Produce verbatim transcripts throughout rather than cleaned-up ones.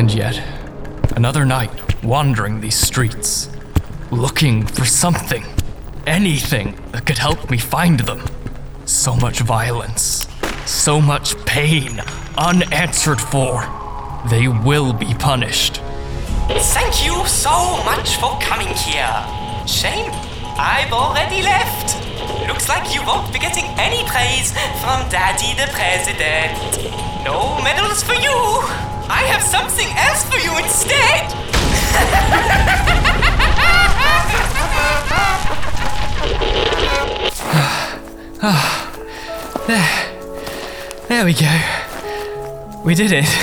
And yet, another night wandering these streets, looking for something, anything that could help me find them. So much violence, so much pain, unanswered for. They will be punished. Thank you so much for coming here. Shame, I've already left. Looks like you won't be getting any praise from Daddy the President. No medals for you. I have something else for you instead. There. There we go. We did it.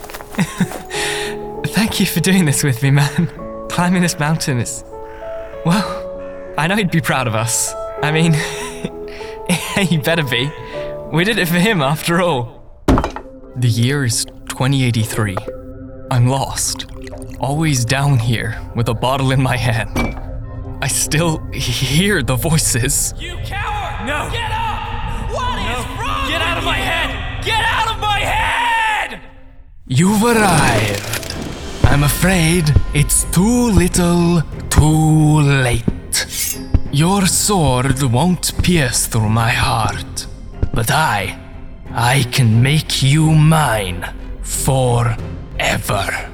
Thank you for doing this with me, man. Climbing this mountain is... Well, I know he'd be proud of us. I mean, he better be. We did it for him after all. The year is twenty eighty-three. I'm lost. Always down here with a bottle in my hand. I still hear the voices. You coward! No! Get up! What No. is wrong Get out with of my you? head! Get out of my head! You've arrived. I'm afraid it's too little, too late. Your sword won't pierce through my heart, but I, I can make you mine forever.